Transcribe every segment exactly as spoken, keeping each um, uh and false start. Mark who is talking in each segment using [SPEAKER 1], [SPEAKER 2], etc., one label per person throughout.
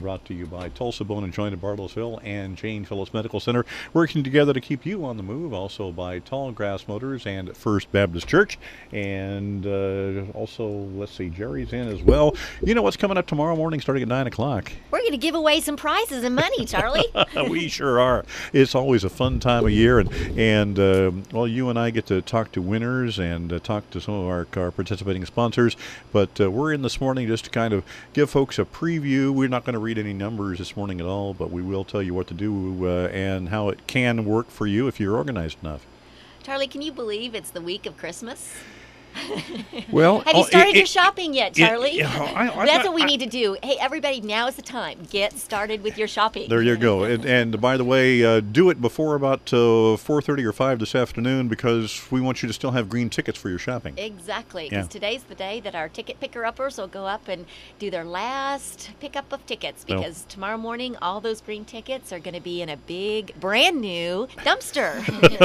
[SPEAKER 1] brought to you by Tulsa Bone and Joint of Bartlesville and Jane Phillips Medical Center, working together to keep you on the move. Also by Tall Grass Motors and First Baptist Church. And uh, also, let's see, Jerry's in as well. You know what's coming up tomorrow morning starting at nine o'clock?
[SPEAKER 2] We're going to give away some prizes and money, Charlie.
[SPEAKER 1] We sure are. It's always a fun time of year. And, and uh, well, you and I get to talk to winners and uh, talk to some of our, our participating sponsors. But uh, we're in this morning just to kind of give folks a preview. We're not going to read any numbers this morning at all, but we will tell you what to do uh, and how it can work for you if you're organized enough.
[SPEAKER 2] Charlie, can you believe it's the week of Christmas?
[SPEAKER 1] Well,
[SPEAKER 2] have you
[SPEAKER 1] oh,
[SPEAKER 2] started
[SPEAKER 1] it,
[SPEAKER 2] your
[SPEAKER 1] it,
[SPEAKER 2] shopping yet, Charlie?
[SPEAKER 1] It, I, I,
[SPEAKER 2] That's
[SPEAKER 1] I,
[SPEAKER 2] what we
[SPEAKER 1] I,
[SPEAKER 2] need to do. Hey, everybody, now is the time. Get started with your shopping.
[SPEAKER 1] There you go. And, and by the way, uh, do it before about uh, four thirty or five this afternoon, because we want you to still have green tickets for your shopping.
[SPEAKER 2] Exactly, because
[SPEAKER 1] yeah.
[SPEAKER 2] today's the day that our ticket picker-uppers will go up and do their last pickup of tickets, because
[SPEAKER 1] well,
[SPEAKER 2] tomorrow morning all those green tickets are going to be in a big, brand new dumpster.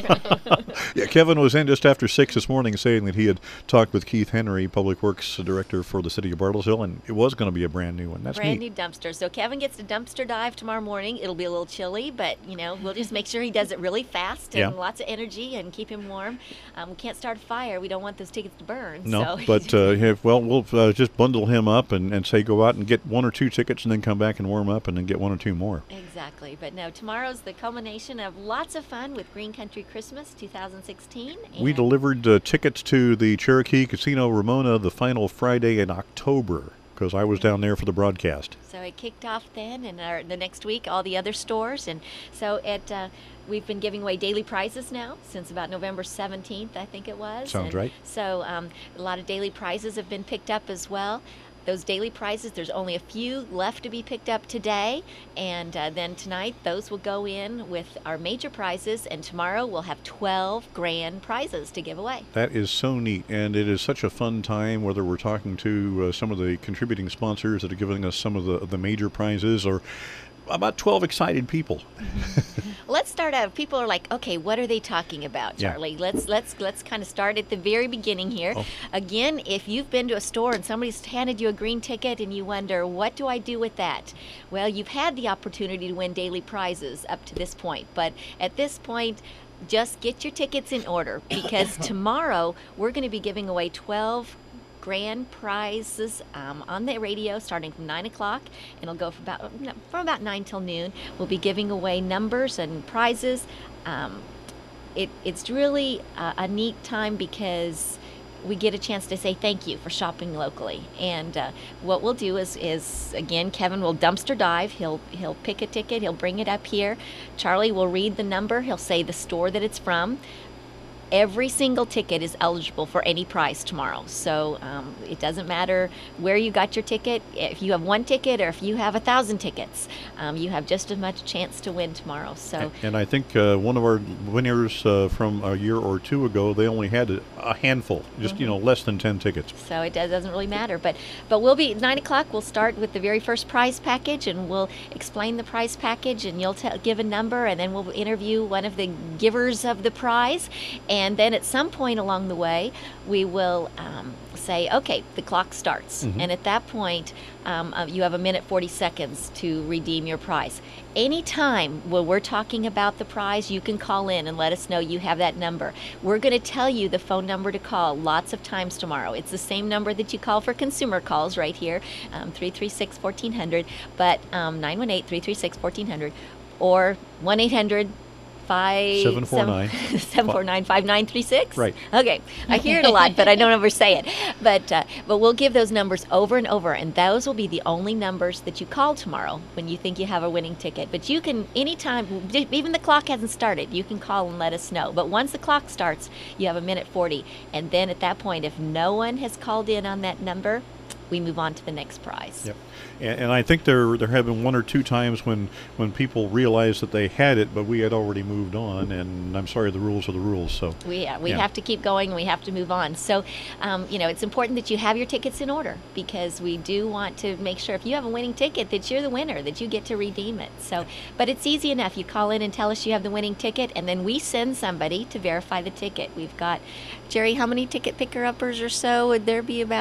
[SPEAKER 1] Yeah, Kevin was in just after six this morning saying that he had talked with Keith Henry, Public Works Director for the city of Bartlesville, and it was going to be a brand new one. That's
[SPEAKER 2] brand
[SPEAKER 1] neat.
[SPEAKER 2] new dumpster. So Kevin gets to dumpster dive tomorrow morning. It'll be a little chilly, but you know we'll just make sure he does it really fast and
[SPEAKER 1] yeah.
[SPEAKER 2] lots of energy and keep him warm. Um, we can't start a fire. We don't want those tickets to burn.
[SPEAKER 1] No,
[SPEAKER 2] so.
[SPEAKER 1] but uh, yeah, well, we'll uh, just bundle him up and, and say go out and get one or two tickets and then come back and warm up and then get one or two more.
[SPEAKER 2] Exactly. But no, tomorrow's the culmination of lots of fun with Green Country Christmas twenty sixteen.
[SPEAKER 1] We delivered uh, tickets to the Cherokee Casino Ramona the final Friday in October, because I was down there for the broadcast.
[SPEAKER 2] So it kicked off then, and our, the next week all the other stores, and so it uh, we've been giving away daily prizes now since about November seventeenth, I think it was.
[SPEAKER 1] Sounds
[SPEAKER 2] and
[SPEAKER 1] right.
[SPEAKER 2] So um, a lot of daily prizes have been picked up as well. Those daily prizes, there's only a few left to be picked up today, and uh, then tonight those will go in with our major prizes, and tomorrow we'll have twelve grand prizes to give away.
[SPEAKER 1] That is so neat, and it is such a fun time, whether we're talking to uh, some of the contributing sponsors that are giving us some of the, the major prizes, or about twelve excited people.
[SPEAKER 2] Let's start out. People are like, okay, what are they talking about, Charlie? Yeah. Let's let's let's kind of start at the very beginning here. Oh. Again, if you've been to a store and somebody's handed you a green ticket and you wonder, what do I do with that? Well, you've had the opportunity to win daily prizes up to this point, but at this point, just get your tickets in order, because tomorrow we're going to be giving away twelve grand prizes um, on the radio starting from nine o'clock, and it'll go for about from about nine till noon. We'll be giving away numbers and prizes. Um, it, it's really a, a neat time because we get a chance to say thank you for shopping locally. And uh, what we'll do is, is again, Kevin will dumpster dive. He'll he'll pick a ticket. He'll bring it up here. Charlie will read the number. He'll say the store that it's from. Every single ticket is eligible for any prize tomorrow. So um, it doesn't matter where you got your ticket. If you have one ticket or if you have a thousand tickets, um, you have just as much chance to win tomorrow. So,
[SPEAKER 1] and I think uh, one of our winners uh, from a year or two ago, they only had a, a handful, just mm-hmm. you know, less than ten tickets.
[SPEAKER 2] So it does, doesn't really matter. But but we'll be at nine o'clock. We'll start with the very first prize package, and we'll explain the prize package, and you'll t- give a number, and then we'll interview one of the givers of the prize. And And then at some point along the way, we will um, say, okay, the clock starts. Mm-hmm. And at that point, um, uh, you have a minute forty seconds to redeem your prize. Anytime when we're talking about the prize, you can call in and let us know you have that number. We're going to tell you the phone number to call lots of times tomorrow. It's the same number that you call for consumer calls right here, um, three three six, one four zero zero, but um, nine one eight, three three six, one four zero zero, or one eight hundred Five,
[SPEAKER 1] seven four nine
[SPEAKER 2] seven four nine five nine three six.
[SPEAKER 1] Right.
[SPEAKER 2] Okay. I hear it a lot, but I don't ever say it. But uh, but we'll give those numbers over and over, and those will be the only numbers that you call tomorrow when you think you have a winning ticket. But you can anytime, even the clock hasn't started, you can call and let us know. But once the clock starts, you have a minute forty, and then at that point, if no one has called in on that number, we move on to the next prize.
[SPEAKER 1] Yep. And, and I think there there have been one or two times when, when people realized that they had it, but we had already moved on. And I'm sorry, the rules are the rules. So
[SPEAKER 2] we uh, we
[SPEAKER 1] yeah.
[SPEAKER 2] have to keep going. We have to move on. So, um, you know, it's important that you have your tickets in order, because we do want to make sure if you have a winning ticket that you're the winner, that you get to redeem it. So, but it's easy enough. You call in and tell us you have the winning ticket, and then we send somebody to verify the ticket. We've got, Jerry, how many ticket picker-uppers or so would there be? About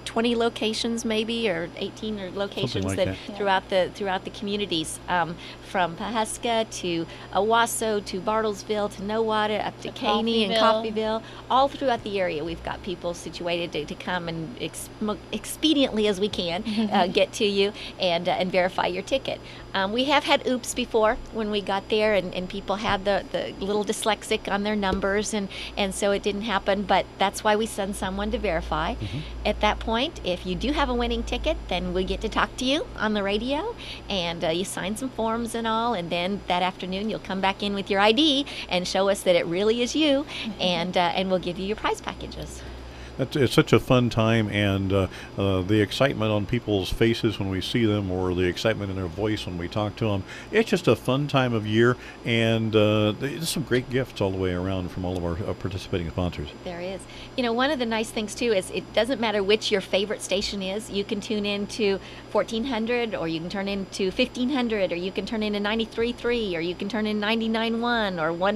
[SPEAKER 2] twenty locations maybe, or eighteen or locations
[SPEAKER 1] like
[SPEAKER 2] that,
[SPEAKER 1] that.
[SPEAKER 2] throughout the throughout the communities, um, from Pawhuska to Owasso to Bartlesville to Nowata up to, to Caney and Coffeyville, all throughout the area. We've got people situated to, to come and ex- expediently as we can uh, get to you and uh, and verify your ticket. Um, we have had oops before when we got there, and, and people had the, the little dyslexic on their numbers, and, and so it didn't happen, but that's why we send someone to verify. Mm-hmm. At that point, if you do have a winning ticket, then we get to talk to you on the radio, and uh, you sign some forms and all, and then that afternoon you'll come back in with your I D and show us that it really is you, mm-hmm. and, uh, and we'll give you your prize packages.
[SPEAKER 1] It's, it's such a fun time, and uh, uh, the excitement on people's faces when we see them, or the excitement in their voice when we talk to them. It's just a fun time of year, and uh, there's some great gifts all the way around from all of our uh, participating sponsors.
[SPEAKER 2] There is. You know, one of the nice things, too, is it doesn't matter which your favorite station is. You can tune in to fourteen hundred, or you can turn into fifteen hundred, or you can turn into ninety-three point three, or you can turn in ninety-nine point one, or one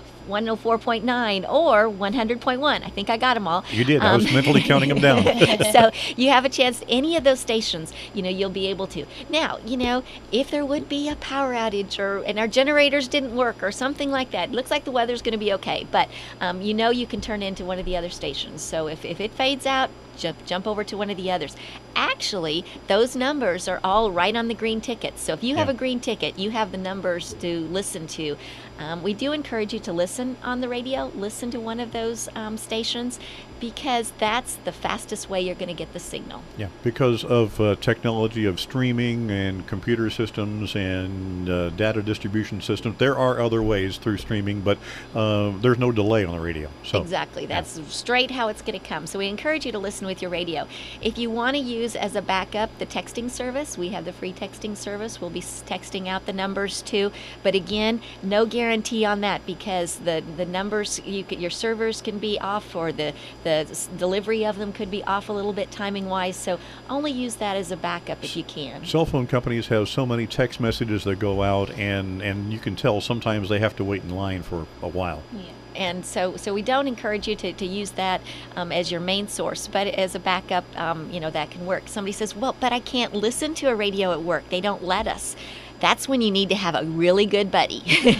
[SPEAKER 2] oh four point nine, or one hundred point one. I think I got them all.
[SPEAKER 1] You did. Um, I was mentally counting them down.
[SPEAKER 2] So you have a chance, any of those stations, you know, you'll be able to. Now, you know, if there would be a power outage, or and our generators didn't work, or something like that, it looks like the weather's going to be okay, but um, you know you can turn into one of the other stations. So if, if it fades out, Jump, jump over to one of the others. Actually, those numbers are all right on the green tickets. So if you have
[SPEAKER 1] yeah.
[SPEAKER 2] a green ticket, you have the numbers to listen to. Um, we do encourage you to listen on the radio, listen to one of those um, stations, because that's the fastest way you're going to get the signal.
[SPEAKER 1] Yeah, because of uh, technology of streaming and computer systems and uh, data distribution systems. There are other ways through streaming, but uh, there's no delay on the radio. So
[SPEAKER 2] exactly. That's
[SPEAKER 1] yeah.
[SPEAKER 2] straight how it's going to come. So we encourage you to listen with your radio. If you want to use as a backup the texting service, we have the free texting service. We'll be texting out the numbers too. But again, no guarantee on that, because the, the numbers, you could, your servers can be off, or the, the delivery of them could be off a little bit timing wise. So only use that as a backup if you can.
[SPEAKER 1] Cell phone companies have so many text messages that go out, and, and you can tell sometimes they have to wait in line for a while.
[SPEAKER 2] Yeah. And so, so we don't encourage you to, to use that um, as your main source, but as a backup, um, you know, that can work. Somebody says, well, but I can't listen to a radio at work. They don't let us. That's when you need to have a really good buddy.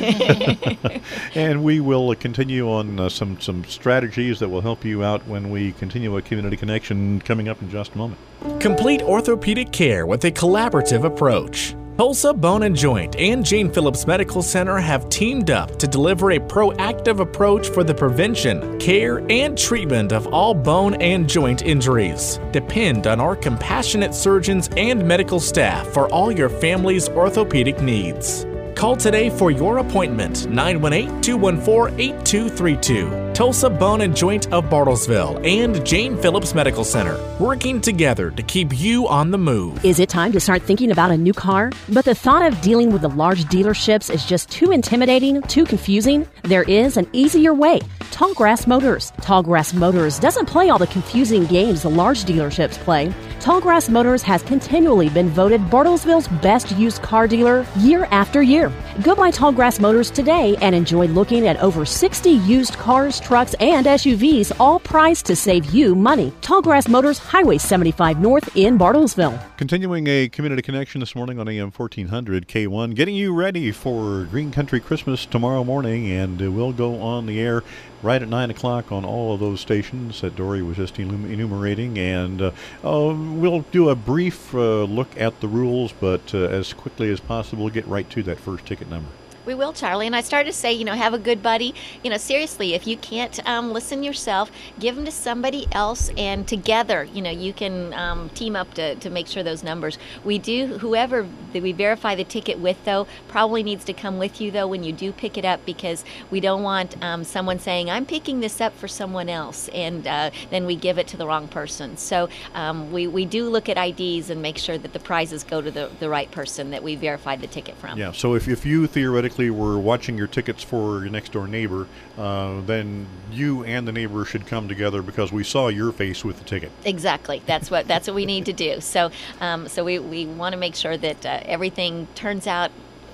[SPEAKER 1] And we will continue on uh, some, some strategies that will help you out when we continue a Community Connection coming up in just a moment.
[SPEAKER 3] Complete orthopedic care with a collaborative approach. Tulsa Bone and Joint and Jane Phillips Medical Center have teamed up to deliver a proactive approach for the prevention, care, and treatment of all bone and joint injuries. Depend on our compassionate surgeons and medical staff for all your family's orthopedic needs. Call today for your appointment, nine one eight, two one four, eight two three two. Tulsa Bone and Joint of Bartlesville and Jane Phillips Medical Center, working together to keep you on the move.
[SPEAKER 4] Is it time to start thinking about a new car? But the thought of dealing with the large dealerships is just too intimidating, too confusing? There is an easier way. Tallgrass Motors. Tallgrass Motors doesn't play all the confusing games the large dealerships play. Tallgrass Motors has continually been voted Bartlesville's best used car dealer year after year. Go by Tallgrass Motors today and enjoy looking at over sixty used cars, trucks, and S U Vs, all priced to save you money. Tallgrass Motors, Highway seventy-five North in Bartlesville.
[SPEAKER 1] Continuing a Community Connection this morning on A M fourteen hundred K one, getting you ready for Green Country Christmas tomorrow morning, and uh, we'll go on the air right at nine o'clock on all of those stations that Dory was just enumerating, and uh, uh, we'll do a brief uh, look at the rules, but uh, as quickly as possible, get right to that first ticket number.
[SPEAKER 2] We will, Charlie. And I started to say, you know, have a good buddy. You know, seriously, if you can't um, listen yourself, give them to somebody else, and together, you know, you can um, team up to, to make sure those numbers. We do, whoever that we verify the ticket with, though, probably needs to come with you, though, when you do pick it up, because we don't want um, someone saying, I'm picking this up for someone else, and uh, then we give it to the wrong person. So um, we, we do look at I Ds and make sure that the prizes go to the, the right person that we verified the ticket from.
[SPEAKER 1] Yeah, so if, if you theoretically were watching your tickets for your next door neighbor, uh, then you and the neighbor should come together because we saw your face with the ticket.
[SPEAKER 2] Exactly. That's what that's what we need to do. So um, so we, we want to make sure that uh, everything turns out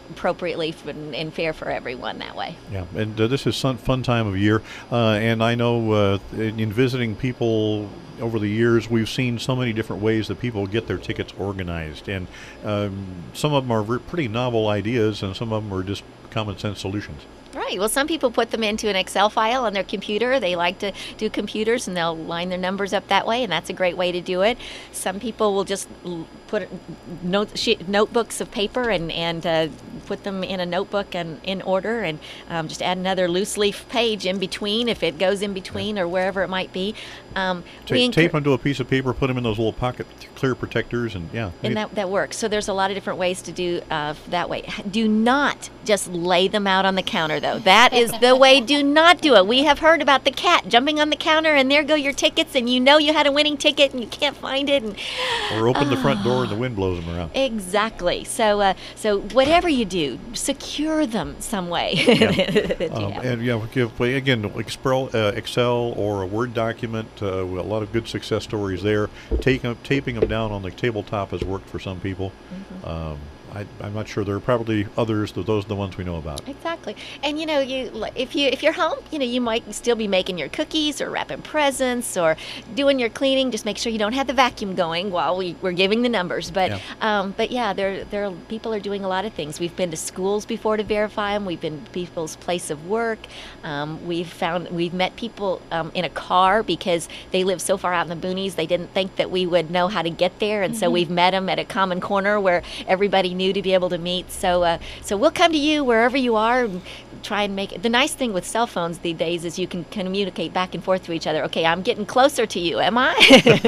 [SPEAKER 2] appropriately and, and fair for everyone that way.
[SPEAKER 1] Yeah, and uh, this is some fun time of year, uh, and I know uh, in, in visiting people over the years, we've seen so many different ways that people get their tickets organized, and um, some of them are pretty novel ideas, and some of them are just common sense solutions.
[SPEAKER 2] Right. Well, some people put them into an Excel file on their computer. They like to do computers, and they'll line their numbers up that way, and that's a great way to do it. Some people will just put note, sheet, notebooks of paper and, and uh, put them in a notebook and in order, and um, just add another loose leaf page in between if it goes in between or wherever it might be. Um,
[SPEAKER 1] Ta-
[SPEAKER 2] we
[SPEAKER 1] tape onto a piece of paper, put them in those little pocket clear protectors, and yeah.
[SPEAKER 2] And that, that works. So there's a lot of different ways to do uh, that way. Do not just lay them out on the counter, though. That is the way. Do not do it. We have heard about the cat jumping on the counter, and there go your tickets, and you know you had a winning ticket, and you can't find it. And,
[SPEAKER 1] or open
[SPEAKER 2] uh,
[SPEAKER 1] the front door and the wind blows them around.
[SPEAKER 2] Exactly. So uh, so whatever you do, secure them some way.
[SPEAKER 1] Yeah. um, and yeah, give, again, Excel, uh, Excel or a Word document, uh, a lot of good success stories there. Taking, taping them down on the tabletop has worked for some people. Mm-hmm. Um, I, I'm not sure. There are probably others, but those are the ones we know about.
[SPEAKER 2] Exactly. And you know, you if you if you're home, you know, you might still be making your cookies or wrapping presents or doing your cleaning. Just make sure you don't have the vacuum going while we, we're giving the numbers. But yeah. Um, but yeah, there there are, people are doing a lot of things. We've been to schools before to verify them. We've been to people's place of work. Um, we've found we've met people um, in a car because they live so far out in the boonies. They didn't think that we would know how to get there, and mm-hmm. so we've met them at a common corner where everybody knew to be able to meet. So uh, so we'll come to you wherever you are and try and make it. The nice thing with cell phones these days is you can communicate back and forth to each other. Okay, I'm getting closer to you, am I?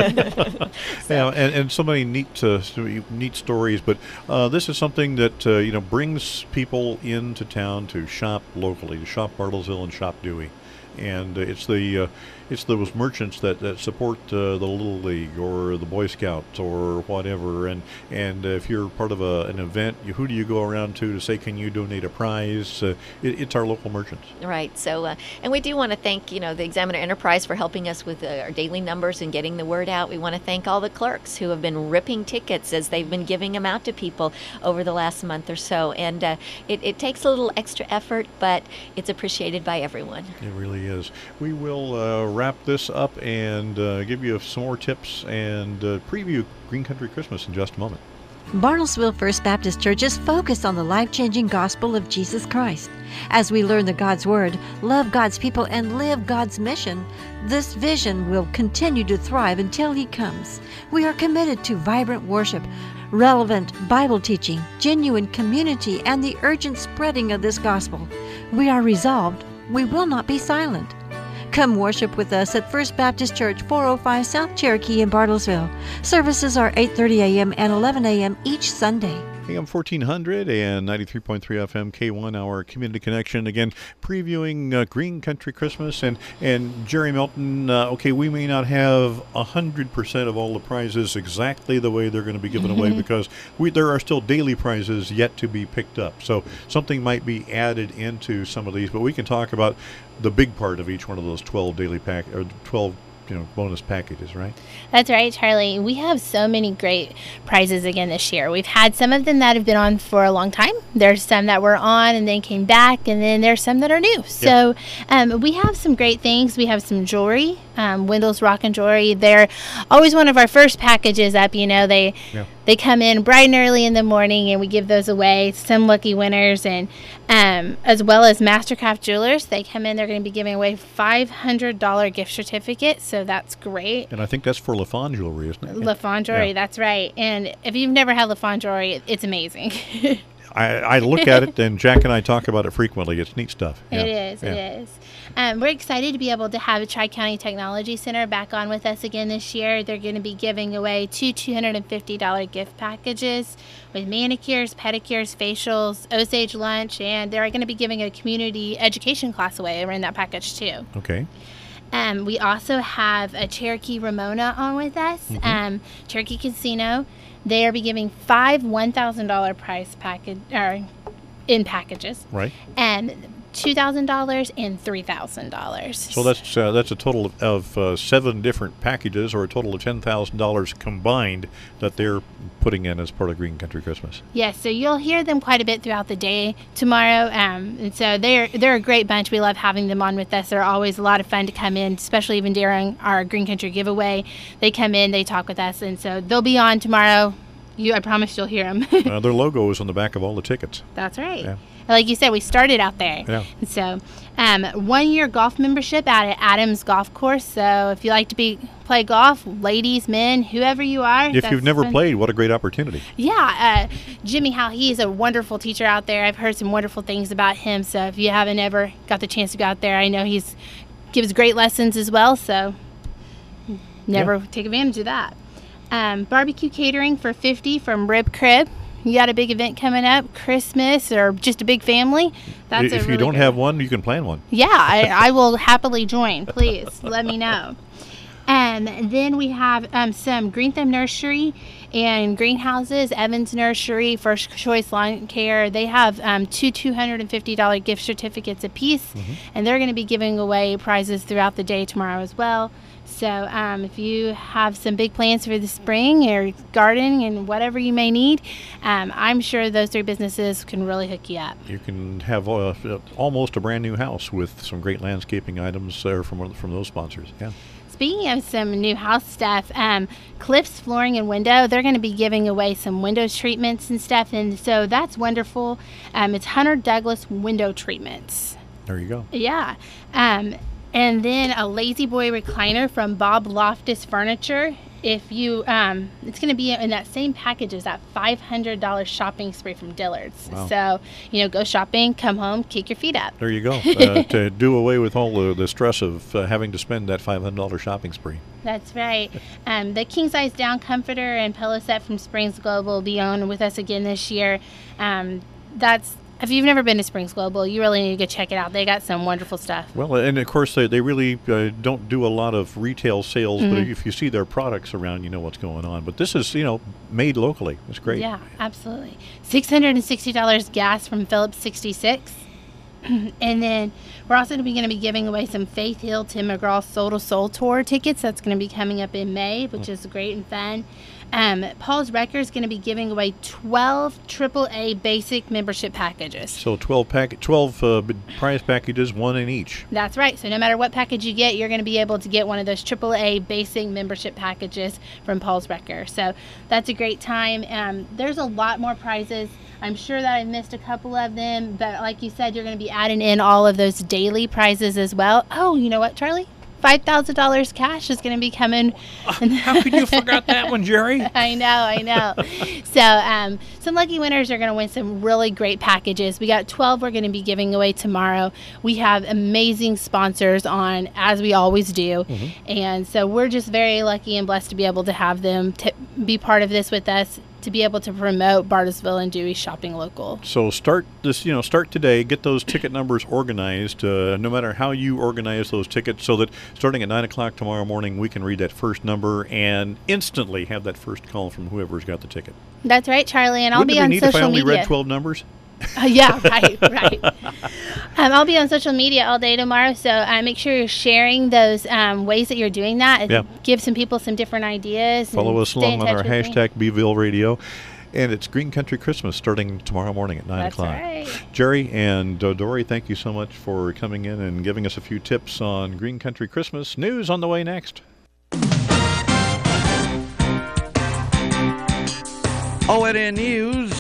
[SPEAKER 1] so. Yeah, and, and so many neat uh, neat stories, but uh, this is something that uh, you know brings people into town to shop locally, to shop Bartlesville and shop Dewey. And uh, it's the uh, it's those merchants that, that support uh, the Little League or the Boy Scouts or whatever. And and uh, if you're part of a, an event, you, who do you go around to to say, can you donate a prize? Uh, it, it's our local merchants.
[SPEAKER 2] Right. So uh, and we do want to thank you know the Examiner Enterprise for helping us with uh, our daily numbers and getting the word out. We want to thank all the clerks who have been ripping tickets as they've been giving them out to people over the last month or so. And uh, it, it takes a little extra effort, but it's appreciated by everyone.
[SPEAKER 1] It really is. We will uh, wrap this up and uh, give you some more tips and uh, preview Green Country Christmas in just a moment.
[SPEAKER 5] Bartlesville First Baptist Church is focused on the life-changing gospel of Jesus Christ. As we learn the God's Word, love God's people, and live God's mission, this vision will continue to thrive until He comes. We are committed to vibrant worship, relevant Bible teaching, genuine community, and the urgent spreading of this gospel. We are resolved. We will not be silent. Come worship with us at First Baptist Church, four oh five South Cherokee in Bartlesville. Services are eight thirty a.m. and eleven a.m. each Sunday.
[SPEAKER 1] A M fourteen hundred and ninety-three point three F M K one, our community connection. Again, previewing uh, Green Country Christmas. And, and Jerry Melton, uh, okay, we may not have one hundred percent of all the prizes exactly the way they're going to be given away because we, there are still daily prizes yet to be picked up. So something might be added into some of these, but we can talk about the big part of each one of those twelve daily pack or twelve you know bonus packages, right?
[SPEAKER 6] That's right, Charlie. We have so many great prizes again this year. We've had some of them that have been on for a long time. There's some that were on and then came back, and then there's some that are new. So um, we have some great things. We have some jewelry, um, Wendell's Rock and Jewelry. They're always one of our first packages up. You know, they yeah. they come in bright and early in the morning, and we give those away. Some lucky winners, and um, as well as Mastercraft Jewelers. They come in. They're going to be giving away five hundred dollars gift certificates. So that's great.
[SPEAKER 1] And I think that's for LaFawn Jewelry, isn't it?
[SPEAKER 6] LaFawn Jewelry, yeah. That's right. And if you've never had LaFawn Jewelry, it's amazing.
[SPEAKER 1] I, I look at it, and Jack and I talk about it frequently. It's neat stuff.
[SPEAKER 6] Yeah. It is, yeah. it is. Um, we're excited to be able to have a Tri-County Technology Center back on with us again this year. They're going to be giving away two two hundred fifty dollars gift packages with manicures, pedicures, facials, Osage lunch, and they're going to be giving a community education class away in that package too.
[SPEAKER 1] Okay.
[SPEAKER 6] Um, we also have a Cherokee Ramona on with us, mm-hmm. um, Cherokee Casino. They are be giving five one thousand dollars prize package or in packages.
[SPEAKER 1] Right.
[SPEAKER 6] And two thousand dollars, and three thousand dollars.
[SPEAKER 1] So that's uh, that's a total of, of uh, seven different packages, or a total of ten thousand dollars combined that they're putting in as part of Green Country Christmas.
[SPEAKER 6] Yes, so you'll hear them quite a bit throughout the day tomorrow. Um, and so they're they're a great bunch. We love having them on with us. They're always a lot of fun to come in, especially even during our Green Country giveaway. They come in, they talk with us, and so they'll be on tomorrow. You, I promise you'll hear them.
[SPEAKER 1] uh, their logo is on the back of all the tickets.
[SPEAKER 6] That's right.
[SPEAKER 1] Yeah.
[SPEAKER 6] Like you said, we started out there.
[SPEAKER 1] Yeah.
[SPEAKER 6] And so, um, one-year golf membership at Adams Golf Course. So if you like to be play golf, ladies, men, whoever you are.
[SPEAKER 1] If you've never
[SPEAKER 6] fun.
[SPEAKER 1] played, what a great opportunity.
[SPEAKER 6] Yeah. Uh, Jimmy Howe, he's a wonderful teacher out there. I've heard some wonderful things about him. So if you haven't ever got the chance to go out there, I know he's gives great lessons as well. So never yeah. take advantage of that. Um, barbecue catering for fifty from Rib Crib. You got a big event coming up, Christmas, or just a big family. That's
[SPEAKER 1] if
[SPEAKER 6] a
[SPEAKER 1] you
[SPEAKER 6] really
[SPEAKER 1] don't
[SPEAKER 6] good
[SPEAKER 1] have one, you can plan one.
[SPEAKER 6] Yeah, I, I will happily join. Please let me know. Um, then we have um, some Green Thumb Nursery and Greenhouses, Evans Nursery, First Choice Lawn Care. They have um, two two hundred fifty dollars gift certificates apiece, mm-hmm. and they're going to be giving away prizes throughout the day tomorrow as well. So um, if you have some big plans for the spring or gardening and whatever you may need, um, I'm sure those three businesses can really hook you up.
[SPEAKER 1] You can have uh, almost a brand new house with some great landscaping items there from from those sponsors. Yeah.
[SPEAKER 6] Speaking of some new house stuff, um, Cliffs Flooring and Window, they're going to be giving away some windows treatments and stuff, and so that's wonderful. Um, it's Hunter Douglas Window Treatments.
[SPEAKER 1] There you go.
[SPEAKER 6] Yeah. Um, and then a Lazy Boy recliner from Bob Loftus Furniture. If you, um, it's going to be in that same package as that five hundred dollars shopping spree from Dillard's.
[SPEAKER 1] Wow.
[SPEAKER 6] So, you know, go shopping, come home, kick your feet up.
[SPEAKER 1] There you go. Uh, to do away with all the, the stress of uh, having to spend that five hundred dollars shopping spree.
[SPEAKER 6] That's right. Um, the king size down comforter and pillow set from Springs Global will be on with us again this year. Um, that's If you've never been to Springs Global, you really need to go check it out. They got some wonderful stuff.
[SPEAKER 1] Well, and of course, they, they really uh, don't do a lot of retail sales, mm-hmm. but if you see their products around, you know what's going on. But this is, you know, made locally. It's great.
[SPEAKER 6] Yeah, absolutely. six hundred sixty dollars gas from Phillips sixty-six. And then we're also going to be giving away some Faith Hill Tim McGraw Soul to Soul Tour tickets. That's going to be coming up in May, which is great and fun. Um, Paul's Wrecker is going to be giving away twelve triple A basic membership packages.
[SPEAKER 1] So twelve pack, twelve uh, prize packages, one in each.
[SPEAKER 6] That's right. So no matter what package you get, you're going to be able to get one of those triple A basic membership packages from Paul's Wrecker. So that's a great time. Um, there's a lot more prizes. I'm sure that I missed a couple of them, but like you said, you're going to be adding in all of those daily prizes as well. Oh, you know what, Charlie? five thousand dollars cash is going to be coming.
[SPEAKER 1] Uh, how could you forgot that one, Jerry?
[SPEAKER 6] I know, I know. So um, some lucky winners are going to win some really great packages. We got twelve we're going to be giving away tomorrow. We have amazing sponsors on, as we always do. Mm-hmm. And so we're just very lucky and blessed to be able to have them t- be part of this with us, to be able to promote Bartlesville and Dewey shopping local.
[SPEAKER 1] So start this, you know, start today. Get those ticket numbers organized, uh, no matter how you organize those tickets, so that starting at nine o'clock tomorrow morning, we can read that first number and instantly have that first call from whoever's got the ticket.
[SPEAKER 6] That's right, Charlie, and I'll
[SPEAKER 1] Wouldn't
[SPEAKER 6] be on
[SPEAKER 1] it be neat
[SPEAKER 6] social
[SPEAKER 1] if I only
[SPEAKER 6] media.
[SPEAKER 1] read twelve numbers?
[SPEAKER 6] Uh, yeah, right, right. Um, I'll be on social media all day tomorrow, so uh, make sure you're sharing those um, ways that you're doing that.
[SPEAKER 1] Yeah.
[SPEAKER 6] Give some people some different ideas.
[SPEAKER 1] Follow us along on our hashtag
[SPEAKER 6] me.
[SPEAKER 1] Beeville Radio. And it's Green Country Christmas starting tomorrow morning at nine
[SPEAKER 6] That's
[SPEAKER 1] o'clock.
[SPEAKER 6] Right.
[SPEAKER 1] Jerry and uh, Dory, thank you so much for coming in and giving us a few tips on Green Country Christmas. News on the way next.
[SPEAKER 7] O N N News.